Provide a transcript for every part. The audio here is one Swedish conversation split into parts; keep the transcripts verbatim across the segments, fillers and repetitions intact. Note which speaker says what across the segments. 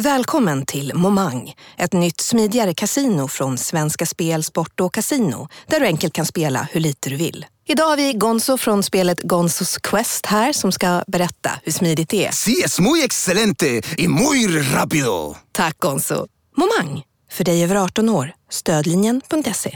Speaker 1: Välkommen till Momang, ett nytt smidigare kasino från Svenska Spel, Sport och Casino, där du enkelt kan spela hur lite du vill. Idag har vi Gonzo från spelet Gonzos Quest här som ska berätta hur smidigt det är.
Speaker 2: Sí, es muy excelente y muy rápido.
Speaker 1: Tack Gonzo. Momang, för dig över arton år. Stödlinjen punkt se.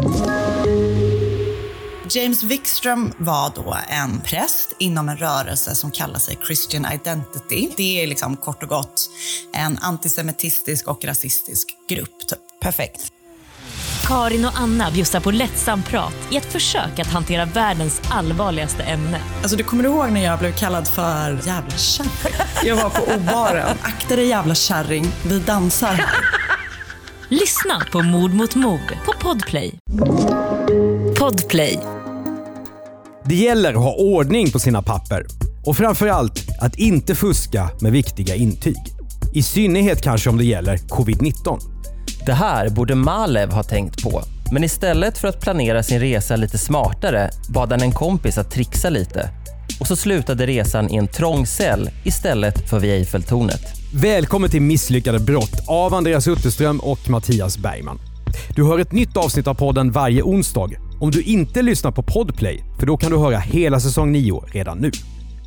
Speaker 3: James Wikström var då en präst inom en rörelse som kallar sig Christian Identity. Det är liksom kort och gott en antisemitistisk och rasistisk grupp. Typ. Perfekt.
Speaker 4: Karin och Anna bjussar på lättsam prat i ett försök att hantera världens allvarligaste ämne.
Speaker 3: Alltså du kommer ihåg när jag blev kallad för jävla kärring? Jag var på O-baren. Akta dig jävla kärring, vi dansar.
Speaker 4: Lyssna på Mord mot mord på Podplay. Podplay.
Speaker 5: Det gäller att ha ordning på sina papper och framförallt att inte fuska med viktiga intyg. I synnerhet kanske om det gäller covid nitton.
Speaker 6: Det här borde Malev ha tänkt på. Men istället för att planera sin resa lite smartare bad han en kompis att trixa lite. Och så slutade resan i en trång cell istället för vid Eiffeltornet.
Speaker 5: Välkommen till Misslyckade brott av Andreas Utterström och Mattias Bergman. Du hör ett nytt avsnitt av podden varje onsdag. Om du inte lyssnar på Podplay, för då kan du höra hela säsong nio redan nu.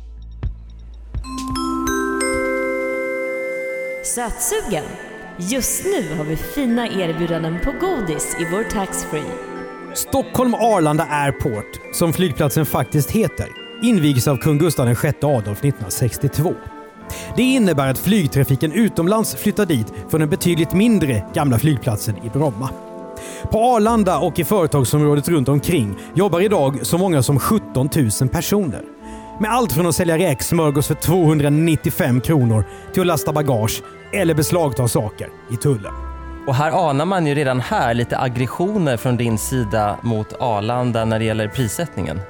Speaker 4: Sötsugen. Just nu har vi fina erbjudanden på godis i vår taxfree.
Speaker 5: Stockholm Arlanda Airport, som flygplatsen faktiskt heter, invigs av kung Gustav den sjätte Adolf nittonhundrasextiotvå. Det innebär att flygtrafiken utomlands flyttar dit från den betydligt mindre gamla flygplatsen i Bromma. På Arlanda och i företagsområdet runt omkring jobbar idag så många som sjutton tusen personer. Med allt från att sälja räksmörgås för tvåhundranittiofem kronor till att lasta bagage eller beslagta saker i tullen.
Speaker 6: Och här anar man ju redan här lite aggressioner från din sida mot Arlanda när det gäller prissättningen.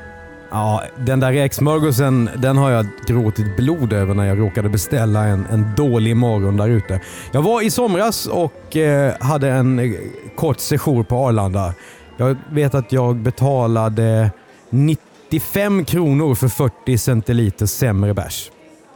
Speaker 5: Ja, den där räksmörgåsen, den har jag gråtit blod över när jag råkade beställa en, en dålig morgon där ute. Jag var i somras och eh, hade en eh, kort session på Arlanda. Jag vet att jag betalade nittiofem kronor för fyrtio centiliter sämre bärs.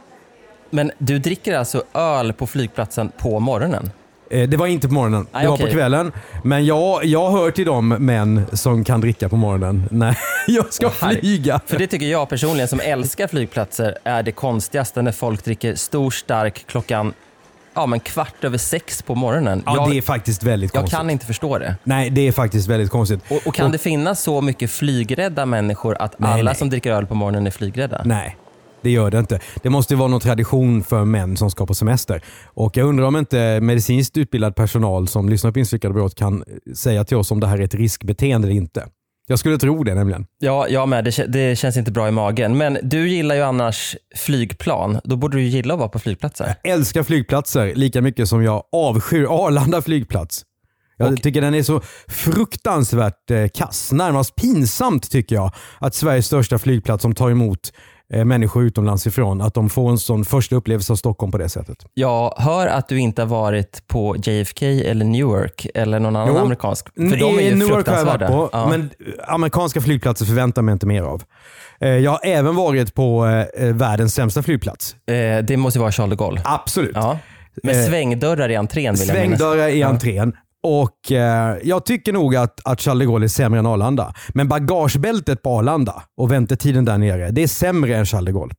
Speaker 6: Men du dricker alltså öl på flygplatsen på morgonen?
Speaker 5: Det var inte på morgonen, det
Speaker 6: Aj,
Speaker 5: var
Speaker 6: okay.
Speaker 5: på kvällen. Men jag, jag hör till de män som kan dricka på morgonen när jag ska
Speaker 6: oh,
Speaker 5: flyga.
Speaker 6: För det tycker jag personligen som älskar flygplatser är det konstigaste när folk dricker stor stark klockan ja, men kvart över sex på morgonen.
Speaker 5: Ja,
Speaker 6: jag,
Speaker 5: det är faktiskt väldigt konstigt.
Speaker 6: Jag kan inte förstå det.
Speaker 5: Nej, det är faktiskt väldigt konstigt.
Speaker 6: Och, och kan och, det finnas så mycket flygrädda människor att nej, alla nej. som dricker öl på morgonen är flygrädda?
Speaker 5: Nej. Det gör det inte. Det måste ju vara någon tradition för män som ska på semester. Och jag undrar om inte medicinskt utbildad personal som lyssnar på Misslyckade brott kan säga till oss om det här är ett riskbeteende eller inte. Jag skulle tro det nämligen. Ja,
Speaker 6: ja men det, det känns inte bra i magen. Men du gillar ju annars flygplan. Då borde du gilla att vara på flygplatser.
Speaker 5: Jag älskar flygplatser lika mycket som jag avskyr Arlanda flygplats. Jag tycker den är så fruktansvärt eh, kass. Närmast pinsamt tycker jag att Sveriges största flygplats som tar emot eh, människor utomlands ifrån, att de får en sån första upplevelse av Stockholm på det sättet.
Speaker 6: Jag hör att du inte har varit på J F K eller Newark eller någon annan jo, amerikansk. För de är ju
Speaker 5: Newark har jag varit på,
Speaker 6: ja.
Speaker 5: Men amerikanska flygplatser förväntar mig inte mer av. Eh, jag har även varit på eh, världens sämsta flygplats.
Speaker 6: Eh, det måste vara Charles de Gaulle.
Speaker 5: Absolut.
Speaker 6: Ja. Med eh, svängdörrar i entrén. Vill
Speaker 5: svängdörrar i entrén. Ja. Och eh, jag tycker nog att, att Charles de Gaulle är sämre än Arlanda. Men bagagebältet på Arlanda och väntetiden där nere, det är sämre än Charles de Gaulle.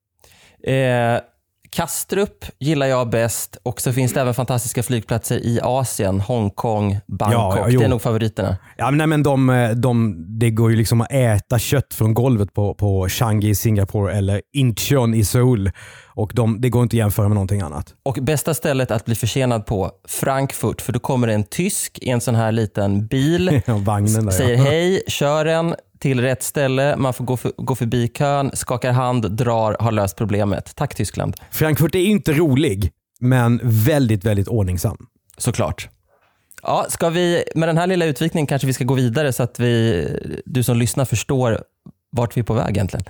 Speaker 6: Eh, Kastrup gillar jag bäst. Och så finns det även fantastiska flygplatser i Asien. Hongkong, Bangkok. Ja, det är nog favoriterna.
Speaker 5: Ja, men, nej, men de, de, det går ju liksom att äta kött från golvet på, på Changi i Singapore eller Incheon i Seoul. Och de, det går inte att jämföra med någonting annat.
Speaker 6: Och bästa stället att bli försenad på, Frankfurt. För då kommer det en tysk i en sån här liten bil.
Speaker 5: Ja, vagnen där,
Speaker 6: säger
Speaker 5: ja.
Speaker 6: hej, kör en till rätt ställe. Man får gå, för, gå förbi kön, skakar hand, drar, har löst problemet. Tack Tyskland.
Speaker 5: Frankfurt är inte rolig, men väldigt, väldigt ordningsam.
Speaker 6: Såklart. Ja, ska vi, med den här lilla utvikningen kanske vi ska gå vidare så att vi, du som lyssnar förstår vart vi är på väg egentligen.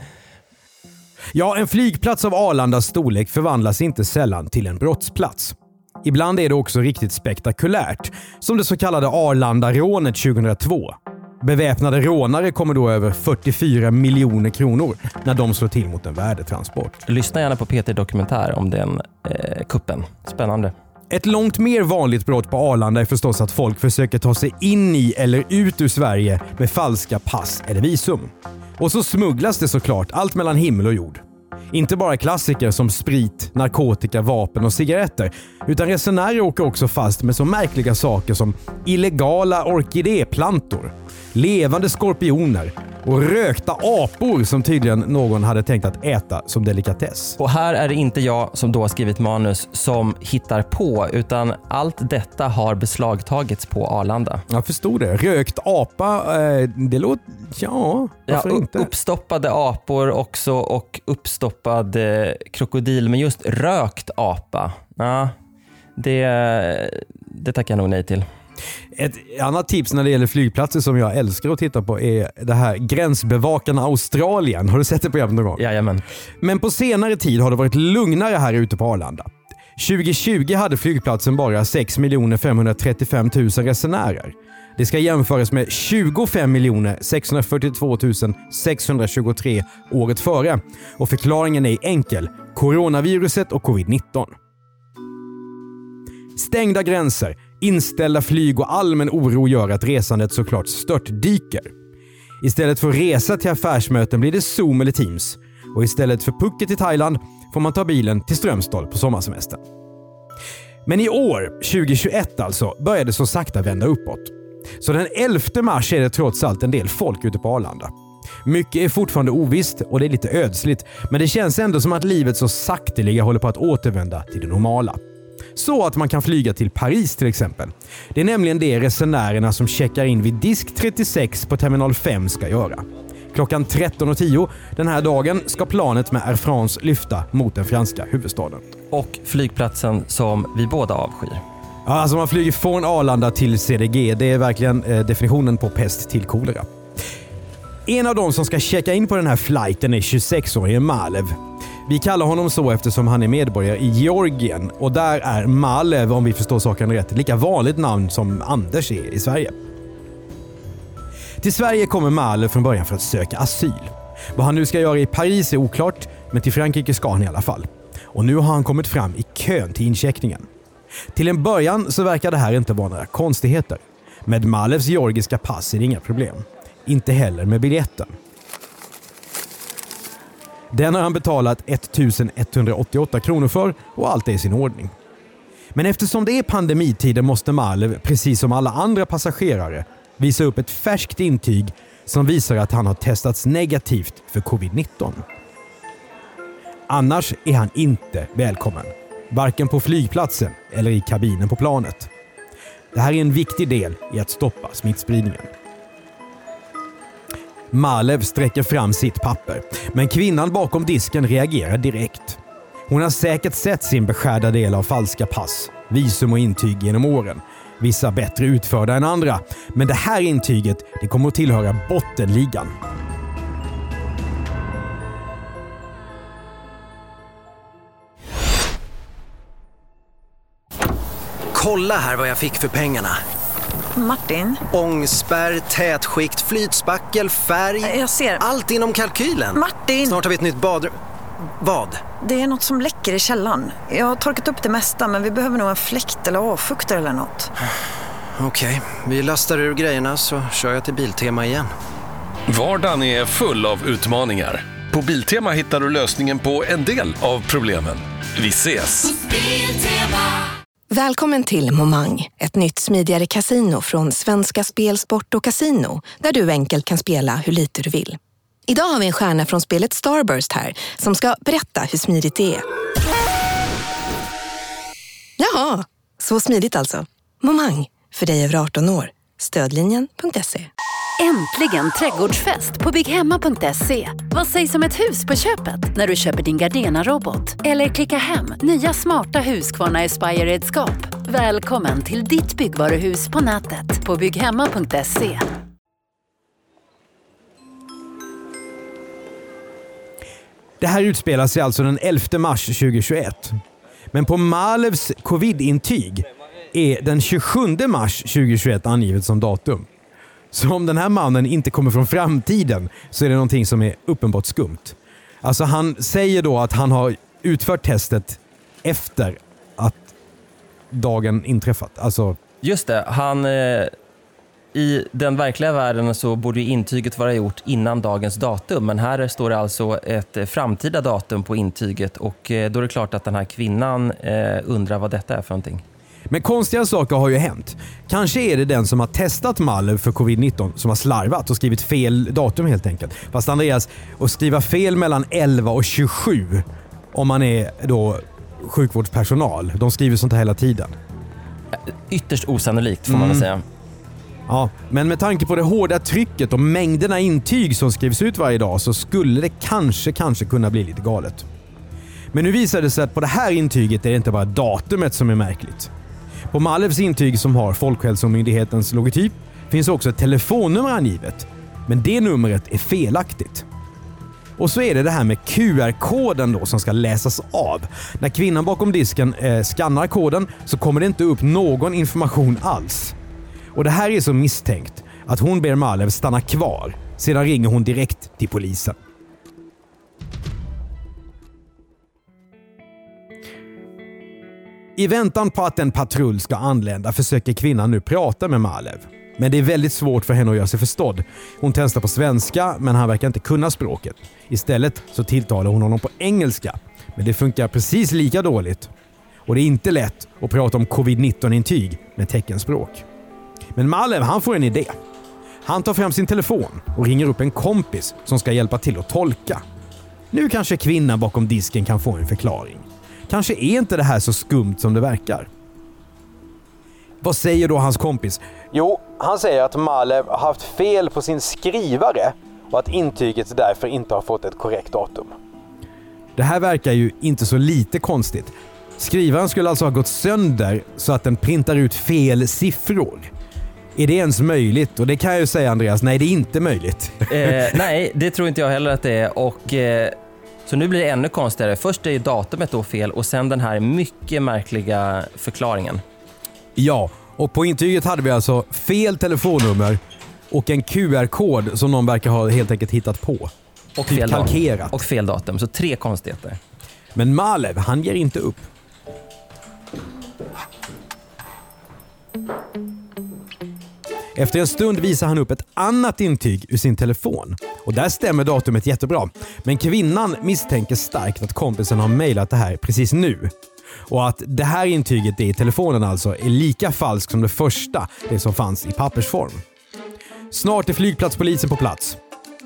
Speaker 5: Ja, en flygplats av Arlandas storlek förvandlas inte sällan till en brottsplats. Ibland är det också riktigt spektakulärt, som det så kallade Arlanda-rånet tjugohundratvå. Beväpnade rånare kommer då över fyrtiofyra miljoner kronor när de slår till mot en värdetransport.
Speaker 6: Lyssna gärna på P T Dokumentär om den eh, kuppen. Spännande.
Speaker 5: Ett långt mer vanligt brott på Arlanda är förstås att folk försöker ta sig in i eller ut ur Sverige med falska pass eller visum. Och så smugglas det såklart allt mellan himmel och jord. Inte bara klassiker som sprit, narkotika, vapen och cigaretter, utan resenärer åker också fast med så märkliga saker som illegala orkidéplantor, levande skorpioner och rökta apor som tydligen någon hade tänkt att äta som delikatess.
Speaker 6: Och här är det inte jag som då har skrivit manus som hittar på, utan allt detta har beslagtagits på Arlanda.
Speaker 5: Jag förstod det. Rökt apa, eh, det låter... Ja, varför
Speaker 6: ja,
Speaker 5: inte?
Speaker 6: Uppstoppade apor också och uppstoppad eh, krokodil, men just rökt apa. Ja, det, det tackar jag nog nej till.
Speaker 5: Ett annat tips när det gäller flygplatser som jag älskar att titta på är det här Gränsbevakarna Australien. Har du sett det på någon gång?
Speaker 6: Jajamän.
Speaker 5: Men på senare tid har det varit lugnare här ute på Arlanda. tjugo tjugo hade flygplatsen bara sex miljoner femhundratrettiofem tusen resenärer. Det ska jämföras med tjugofem miljoner sexhundrafyrtiotvå tusen sexhundratjugotre året före. Och förklaringen är enkel. Coronaviruset och covid nitton. Stängda gränser, inställda flyg och allmän oro gör att resandet såklart störtdyker. Istället för resa till affärsmöten blir det Zoom eller Teams. Och istället för Phuket i Thailand får man ta bilen till Strömstad på sommarsemestern. Men i år, tjugo tjugoett alltså, började så sakta vända uppåt. Så den elfte mars är det trots allt en del folk ute på Arlanda. Mycket är fortfarande ovisst och det är lite ödsligt, men det känns ändå som att livet så sakteliga håller på att återvända till det normala. Så att man kan flyga till Paris till exempel. Det är nämligen det resenärerna som checkar in vid disk trettiosex på terminal fem ska göra. Klockan tretton och tio den här dagen ska planet med Air France lyfta mot den franska huvudstaden.
Speaker 6: Och flygplatsen som vi båda avskyr.
Speaker 5: Ja, alltså man flyger från Arlanda till C D G. Det är verkligen eh, definitionen på pest till kolera. En av de som ska checka in på den här flighten är tjugosex-årige Malev. Vi kallar honom så eftersom han är medborgare i Georgien och där är Malev, om vi förstår saken rätt, lika vanligt namn som Anders är i Sverige. Till Sverige kommer Malev från början för att söka asyl. Vad han nu ska göra i Paris är oklart, men till Frankrike ska han i alla fall. Och nu har han kommit fram i kön till incheckningen. Till en början så verkar det här inte vara några konstigheter. Med Malevs georgiska pass är det inga problem. Inte heller med biljetten. Den har han betalat ettusen etthundraåttioåtta kronor för och allt är i sin ordning. Men eftersom det är pandemitider måste Malev, precis som alla andra passagerare, visa upp ett färskt intyg som visar att han har testats negativt för covid nitton. Annars är han inte välkommen. Varken på flygplatsen eller i kabinen på planet. Det här är en viktig del i att stoppa smittspridningen. Malev sträcker fram sitt papper, men kvinnan bakom disken reagerar direkt. Hon har säkert sett sin beskärda del av falska pass, visum och intyg genom åren. Vissa bättre utförda än andra, men det här intyget det kommer att tillhöra bottenligan.
Speaker 7: Kolla här vad jag fick för pengarna.
Speaker 8: Martin?
Speaker 7: Ångspärr, tätskikt, flytspackel, färg.
Speaker 8: Jag ser.
Speaker 7: Allt inom kalkylen.
Speaker 8: Martin!
Speaker 7: Snart har vi ett nytt badrum. Vad?
Speaker 8: Det är något som läcker i källaren. Jag har torkat upp det mesta, men vi behöver nog en fläkt eller avfuktare eller något.
Speaker 7: Okej, vi lastar ur grejerna så kör jag till Biltema igen.
Speaker 9: Vardagen är full av utmaningar. På Biltema hittar du lösningen på en del av problemen. Vi ses!
Speaker 1: Välkommen till Momang, ett nytt smidigare kasino från Svenska Spel, Sport och Casino, där du enkelt kan spela hur lite du vill. Idag har vi en stjärna från spelet Starburst här som ska berätta hur smidigt det är. Jaha, så smidigt alltså. Momang, för dig över arton år. Stödlinjen punkt se.
Speaker 10: Äntligen trädgårdsfest på bygghemma punkt se. Vad sägs om ett hus på köpet när du köper din Gardena-robot? Eller klicka hem nya smarta Husqvarna Aspire-redskap. Välkommen till ditt byggvaruhus på nätet på bygghemma punkt se.
Speaker 5: Det här utspelar sig alltså den elfte mars tjugohundratjugoett. Men på Malevs covid-intyg är den tjugosjunde mars tjugohundratjugoett angivet som datum. Så om den här mannen inte kommer från framtiden så är det någonting som är uppenbart skumt. Alltså han säger då att han har utfört testet efter att dagen inträffat. Alltså...
Speaker 6: Just det, han... Eh, i den verkliga världen så borde intyget vara gjort innan dagens datum. Men här står det alltså ett framtida datum på intyget. Och eh, då är det klart att den här kvinnan eh, undrar vad detta är för någonting.
Speaker 5: Men konstiga saker har ju hänt. Kanske är det den som har testat Malev för covid nitton som har slarvat och skrivit fel datum helt enkelt. Fast Andreas, att skriva fel mellan elva och tjugosju om man är då sjukvårdspersonal, de skriver sånt här hela tiden.
Speaker 6: Ytterst osannolikt får man väl
Speaker 5: Mm.
Speaker 6: säga.
Speaker 5: Ja, men med tanke på det hårda trycket och mängderna intyg som skrivs ut varje dag så skulle det kanske, kanske kunna bli lite galet. Men nu visar det sig att på det här intyget är det inte bara datumet som är märkligt. På Malevs intyg som har Folkhälsomyndighetens logotyp finns också ett telefonnummer angivet. Men det numret är felaktigt. Och så är det det här med Q R-koden då som ska läsas av. När kvinnan bakom disken eh, skannar koden så kommer det inte upp någon information alls. Och det här är så misstänkt att hon ber Malev stanna kvar. Sedan ringer hon direkt till polisen. I väntan på att en patrull ska anlända försöker kvinnan nu prata med Malev. Men det är väldigt svårt för henne att göra sig förstådd. Hon testar på svenska men han verkar inte kunna språket. Istället så tilltalar hon honom på engelska. Men det funkar precis lika dåligt. Och det är inte lätt att prata om covid nitton-intyg med teckenspråk. Men Malev, han får en idé. Han tar fram sin telefon och ringer upp en kompis som ska hjälpa till att tolka. Nu kanske kvinnan bakom disken kan få en förklaring. Kanske är inte det här så skumt som det verkar. Vad säger då hans kompis? Jo, han säger att Malev har haft fel på sin skrivare och att intyget därför inte har fått ett korrekt datum. Det här verkar ju inte så lite konstigt. Skrivaren skulle alltså ha gått sönder så att den printar ut fel siffror. Är det ens möjligt? Och det kan jag ju säga, Andreas, nej, det är inte möjligt.
Speaker 6: Eh, nej, det tror inte jag heller att det är. Och, eh, så nu blir det ännu konstigare. Först är datumet då fel och sen den här mycket märkliga förklaringen.
Speaker 5: Ja, och på intyget hade vi alltså fel telefonnummer och en Q R-kod som någon verkar ha helt enkelt hittat på.
Speaker 6: Och
Speaker 5: typ
Speaker 6: fel
Speaker 5: kalkerat.
Speaker 6: datum. Och fel datum, så tre konstigheter.
Speaker 5: Men Malev, han ger inte upp. Efter en stund visar han upp ett annat intyg ur sin telefon. Och där stämmer datumet jättebra. Men kvinnan misstänker starkt att kompisen har mejlat det här precis nu. Och att det här intyget i telefonen alltså är lika falskt som det första, det som fanns i pappersform. Snart är flygplatspolisen på plats.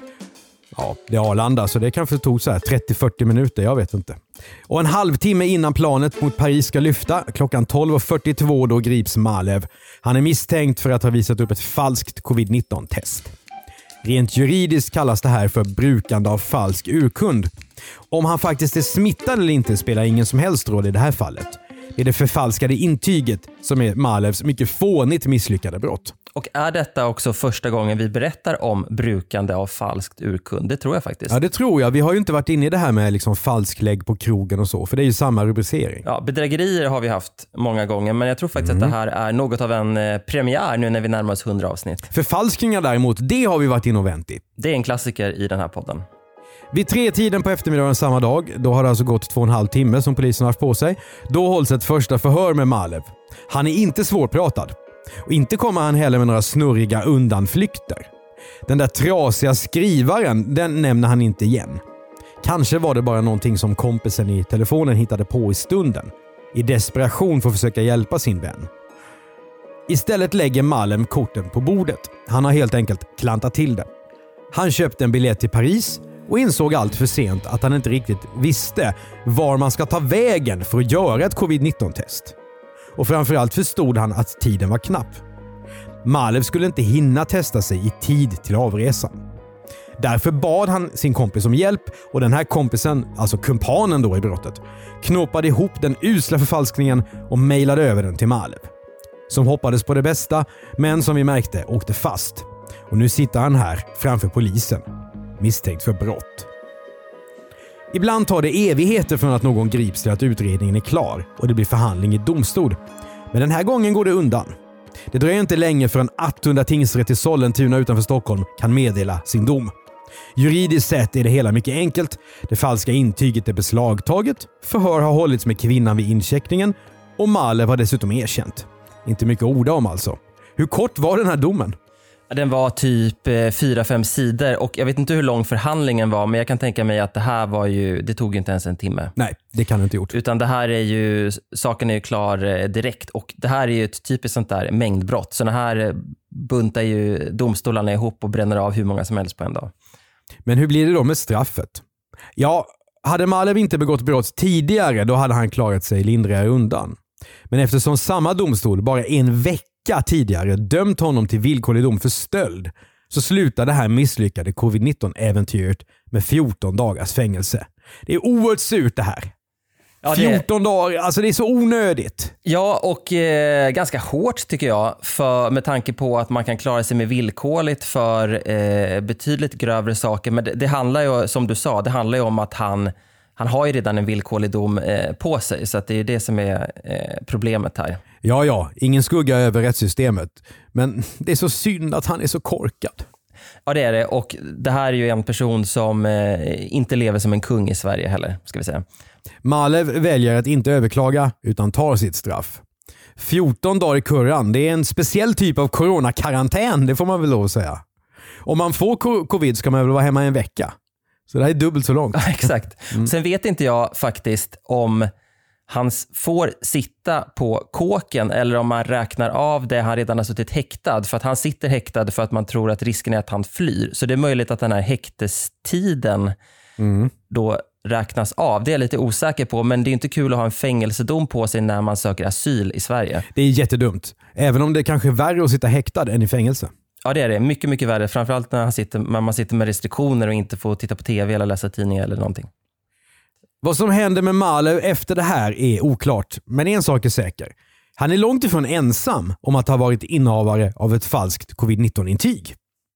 Speaker 5: Ja, det är Arlanda så det kanske tog så här trettio till fyrtio minuter, jag vet inte. Och en halvtimme innan planet mot Paris ska lyfta, klockan tolv fyrtiotvå, då grips Malev. Han är misstänkt för att ha visat upp ett falskt covid nitton-test. Rent juridiskt kallas det här för brukande av falsk urkund. Om han faktiskt är smittad eller inte spelar ingen som helst roll i det här fallet. Det är det förfalskade intyget som är Malevs mycket fånigt misslyckade brott.
Speaker 6: Och är detta också första gången vi berättar om brukande av falskt urkund? Det tror jag faktiskt.
Speaker 5: Ja, det tror jag. Vi har ju inte varit inne i det här med liksom falsklägg på krogen och så, för det är ju samma rubricering.
Speaker 6: Ja, bedrägerier har vi haft många gånger, men jag tror faktiskt mm. att det här är något av en eh, premiär nu när vi närmar oss hundra avsnitt.
Speaker 5: Förfalskningar däremot, det har vi varit inne och vänt i.
Speaker 6: Det är en klassiker i den här podden.
Speaker 5: Vid tre tiden på eftermiddagen samma dag, då har det alltså gått två och en halv timme som polisen har haft på sig, då hålls ett första förhör med Malev. Han är inte svårpratad. Och inte kommer han heller med några snurriga undanflykter. Den där trasiga skrivaren, den nämner han inte igen. Kanske var det bara någonting som kompisen i telefonen hittade på i stunden. I desperation för att försöka hjälpa sin vän. Istället lägger Malev korten på bordet. Han har helt enkelt klantat till det. Han köpte en biljett till Paris och insåg allt för sent att han inte riktigt visste var man ska ta vägen för att göra ett covid nitton-test. Och framförallt förstod han att tiden var knapp. Malev skulle inte hinna testa sig i tid till avresan. Därför bad han sin kompis om hjälp och den här kompisen, alltså kumpanen då i brottet, knåpade ihop den usla förfalskningen och mejlade över den till Malev. Som hoppades på det bästa, men som vi märkte åkte fast. Och nu sitter han här framför polisen, misstänkt för brott. Ibland tar det evigheter från att någon grips till att utredningen är klar och det blir förhandling i domstol. Men den här gången går det undan. Det dröjer inte länge förrän Attunda tingsrätt i Sollentuna utanför Stockholm kan meddela sin dom. Juridiskt sett är det hela mycket enkelt. Det falska intyget är beslagtaget, förhör har hållits med kvinnan vid incheckningen Och Malev har dessutom erkänt. Inte mycket att orda om alltså. Hur kort var den här domen?
Speaker 6: Den var typ fyra fem sidor och jag vet inte hur lång förhandlingen var, men jag kan tänka mig att det här var ju, det tog ju inte ens en timme.
Speaker 5: Nej, det kan det inte gjort.
Speaker 6: Utan det här är ju, saken är ju klar direkt och det här är ju ett typiskt sånt där mängdbrott. Så det här buntar ju domstolarna ihop och bränner av hur många som helst på en dag.
Speaker 5: Men hur blir det då med straffet? Ja, hade Malev inte begått brott tidigare, då hade han klarat sig lindrigare undan. Men eftersom samma domstol bara en vecka tidigare dömt honom till villkorlig dom för stöld, så slutar det här misslyckade covid nitton-äventyret med fjorton dagars fängelse. Det är oerhört surt det här. Ja, det... fjorton dagar, alltså det är så onödigt.
Speaker 6: Ja, och eh, ganska hårt tycker jag, för, med tanke på att man kan klara sig med villkorligt för eh, betydligt grövre saker. Men det, det handlar ju, som du sa, det handlar ju om att han, han har ju redan en villkorlig dom eh, på sig. Så att det är det som är eh, problemet här.
Speaker 5: Ja, ja, ingen skugga över rättssystemet. Men det är så synd att han är så korkad.
Speaker 6: Ja, det är det. Och det här är ju en person som eh, inte lever som en kung i Sverige heller, ska vi säga.
Speaker 5: Malev väljer att inte överklaga utan tar sitt straff. fjorton dagar i kurran, det är en speciell typ av coronakarantän, det får man väl lov att säga. Om man får covid ska man väl vara hemma en vecka. Så det här är dubbelt så långt.
Speaker 6: Ja, exakt. Mm. Sen vet inte jag faktiskt om han får sitta på kåken eller om man räknar av det han redan har suttit häktad. För att han sitter häktad för att man tror att risken är att han flyr. Så det är möjligt att den här häktestiden mm. då räknas av. Det är jag lite osäker på, men det är inte kul att ha en fängelsedom på sig när man söker asyl i Sverige.
Speaker 5: Det är jättedumt. Även om det är kanske är värre att sitta häktad än i fängelse.
Speaker 6: Ja, det är det. Mycket, mycket värre. Framförallt när man sitter, när man sitter med restriktioner och inte får titta på tv eller läsa tidningar eller någonting.
Speaker 5: Vad som händer med Malev efter det här är oklart, men en sak är säker. Han är långt ifrån ensam om att ha varit innehavare av ett falskt covid nitton-intyg.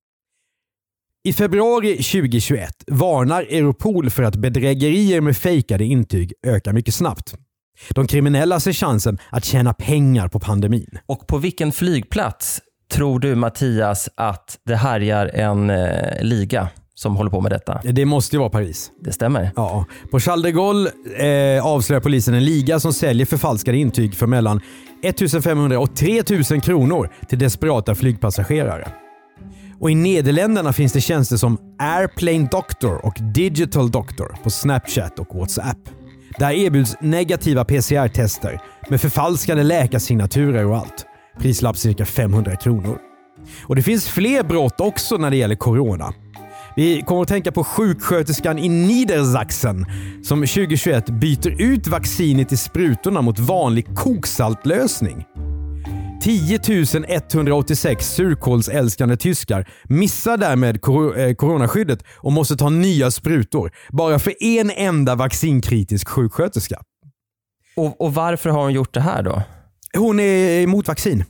Speaker 5: I februari tjugohundratjugoett varnar Europol för att bedrägerier med fejkade intyg ökar mycket snabbt. De kriminella ser chansen att tjäna pengar på pandemin.
Speaker 6: Och på vilken flygplats tror du, Mattias, att det härjar en eh, liga som håller på med detta?
Speaker 5: Det måste ju vara Paris.
Speaker 6: Det stämmer.
Speaker 5: Ja. På Charles de Gaulle eh, avslöjar polisen en liga som säljer förfalskade intyg för mellan femtonhundra och tre tusen kronor till desperata flygpassagerare. Och i Nederländerna finns det tjänster som Airplane Doctor och Digital Doctor på Snapchat och WhatsApp. Där erbjuds negativa P C R-tester med förfalskade läkarsignaturer och allt. Prislapp cirka femhundra kronor. Och det finns fler brott också när det gäller corona. Vi kommer att tänka på sjuksköterskan i Niedersachsen som tjugohundratjugoett byter ut vaccinet i sprutorna mot vanlig koksaltlösning. tio tusen etthundraåttiosex surkålsälskande tyskar missar därmed kor- coronaskyddet och måste ta nya sprutor bara för en enda vaccinkritisk sjuksköterska.
Speaker 6: Och, och varför har hon gjort det här då?
Speaker 5: Hon är emot vaccin.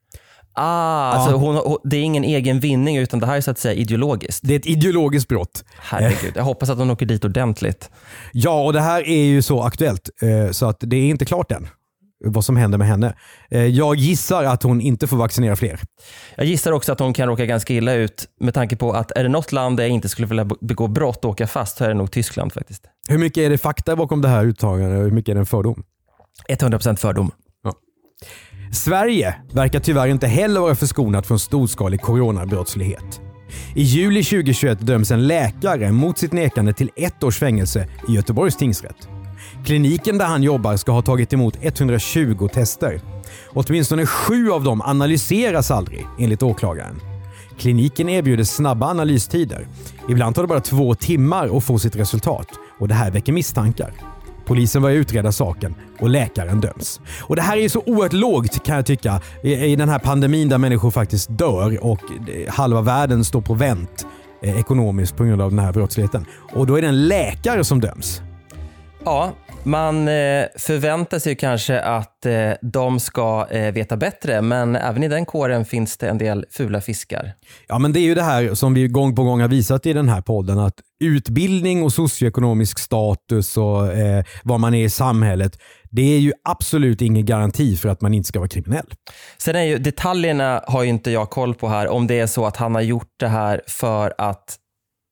Speaker 6: Ah, alltså ja. hon, det är ingen egen vinning utan det här är så att säga ideologiskt.
Speaker 5: Det är ett ideologiskt brott.
Speaker 6: Herregud, jag hoppas att hon åker dit ordentligt.
Speaker 5: Ja, och det här är ju så aktuellt så att det är inte klart än vad som händer med henne. Jag gissar att hon inte får vaccinera fler.
Speaker 6: Jag gissar också att hon kan råka ganska illa ut med tanke på att är det något land där jag inte skulle vilja begå brott och åka fast så är det nog Tyskland faktiskt.
Speaker 5: Hur mycket är det fakta bakom det här uttagandet och hur mycket är det en fördom?
Speaker 6: hundra procent fördom.
Speaker 5: Ja. Sverige verkar tyvärr inte heller vara förskonat från storskalig coronabrottslighet. I juli tjugohundratjugoett döms en läkare mot sitt nekande till ett års fängelse i Göteborgs tingsrätt. Kliniken där han jobbar ska ha tagit emot etthundratjugo tester. Åtminstone sju av dem analyseras aldrig, enligt åklagaren. Kliniken erbjuder snabba analystider. Ibland tar det bara två timmar att få sitt resultat och det här väcker misstankar. Polisen börjar utreda saken och läkaren döms. Och det här är så oerhört lågt kan jag tycka i den här pandemin där människor faktiskt dör och halva världen står på vänt eh, ekonomiskt på grund av den här brottsligheten. Och då är det en läkare som döms.
Speaker 6: Ja, man eh, förväntar sig kanske att eh, de ska eh, veta bättre, men även i den kåren finns det en del fula fiskar.
Speaker 5: Ja, men det är ju det här som vi gång på gång har visat i den här podden, att utbildning och socioekonomisk status och eh, vad man är i samhället, det är ju absolut ingen garanti för att man inte ska vara kriminell.
Speaker 6: Sen är ju detaljerna har ju inte jag koll på här, om det är så att han har gjort det här för att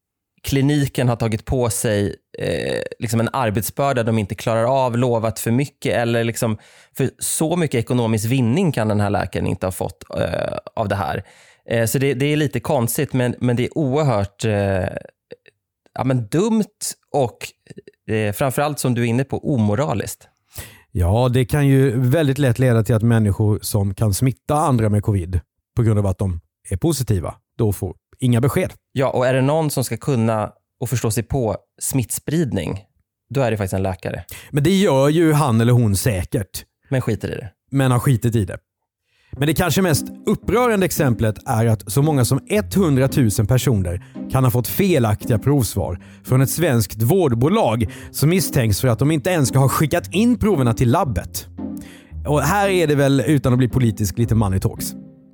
Speaker 6: kliniken har tagit på sig eh, liksom en arbetsbörda de inte klarar av, lovat för mycket eller liksom för så mycket ekonomisk vinning kan den här läkaren inte ha fått eh, av det här. Eh, så det, det är lite konstigt men, men det är oerhört eh, ja, men dumt och eh, framförallt som du är inne på omoraliskt.
Speaker 5: Ja, det kan ju väldigt lätt leda till att människor som kan smitta andra med covid på grund av att de är positiva, då får inga besked.
Speaker 6: Ja, och är det någon som ska kunna och förstå sig på smittspridning, då är det faktiskt en läkare.
Speaker 5: Men det gör ju han eller hon säkert.
Speaker 6: Men skiter i det.
Speaker 5: Men har skitit i det. Men det kanske mest upprörande exemplet är att så många som hundratusen personer kan ha fått felaktiga provsvar från ett svenskt vårdbolag som misstänks för att de inte ens ska ha skickat in proverna till labbet. Och här är det väl, utan att bli politisk, lite money talks.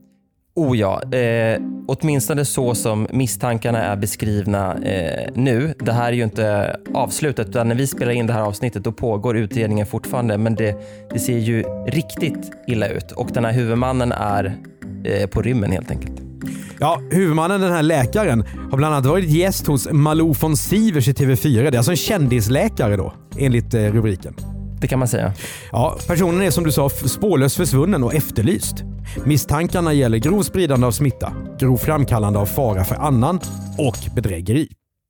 Speaker 6: Oh ja, eh, åtminstone så som misstankarna är beskrivna eh, nu. Det här är ju inte avslutat, utan när vi spelar in det här avsnittet då pågår utredningen fortfarande. Men det, det ser ju riktigt illa ut och den här huvudmannen är eh, på rymmen helt enkelt.
Speaker 5: Ja, huvudmannen, den här läkaren, har bland annat varit gäst hos Malou von Sivers i T V fyra. Det är alltså en kändisläkare då, enligt eh, rubriken.
Speaker 6: Det kan man säga.
Speaker 5: Ja, personen är som du sa spårlöst försvunnen och efterlyst. Misstankarna gäller grov spridande av smitta, grov framkallande av fara för annan och bedrägeri.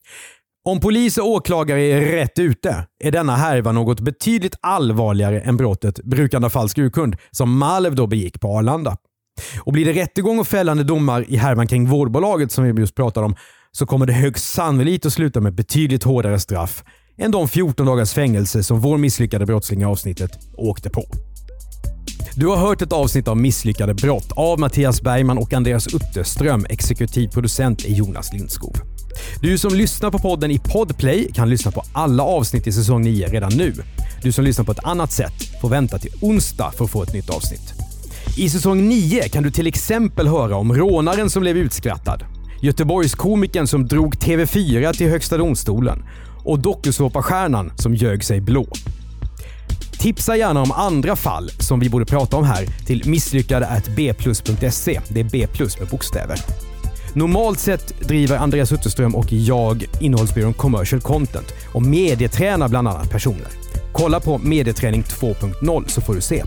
Speaker 5: Om polis och åklagare är rätt ute är denna härva något betydligt allvarligare än brottet brukande av falsk urkund som Malev då begick på Arlanda. Och blir det rättegång och fällande domar i härvan kring vårdbolaget som vi just pratade om så kommer det högst sannolikt att sluta med betydligt hårdare straff än de fjorton dagars fängelse som vår misslyckade brottsling i avsnittet åkte på. Du har hört ett avsnitt av Misslyckade brott av Mattias Bergman och Andreas Utterström, exekutiv producent i Jonas Lindskov. Du som lyssnar på podden i Podplay kan lyssna på alla avsnitt i säsong nio redan nu. Du som lyssnar på ett annat sätt får vänta till onsdag för att få ett nytt avsnitt. I säsong nio kan du till exempel höra om rånaren som blev utskrattad, Göteborgskomikern som drog T V fyra till högsta domstolen och dokusåpastjärnan som ljög sig blå. Tipsa gärna om andra fall som vi borde prata om här till misslyckade at b plus punkt se. Det är B plus med bokstäver. Normalt sett driver Andreas Utterström och jag innehållsbyrån Commercial Content och medietränar bland annat personer. Kolla på medieträning två punkt noll så får du se.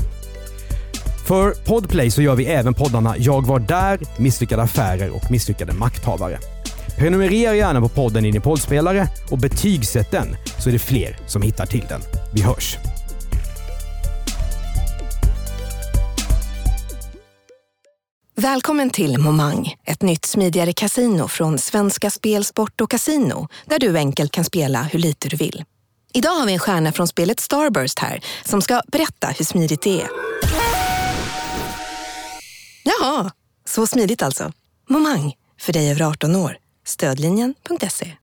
Speaker 5: För Podplay så gör vi även poddarna Jag var där, Misslyckade affärer och Misslyckade makthavare. Prenumerera gärna på podden i din poddspelare och betygsätt den så är det fler som hittar till den. Vi hörs!
Speaker 1: Välkommen till Momang, ett nytt smidigare kasino från Svenska Spel, Sport och Casino där du enkelt kan spela hur lite du vill. Idag har vi en stjärna från spelet Starburst här som ska berätta hur smidigt det är. Jaha, så smidigt alltså. Momang, för dig över arton år. Stödlinjen punkt se.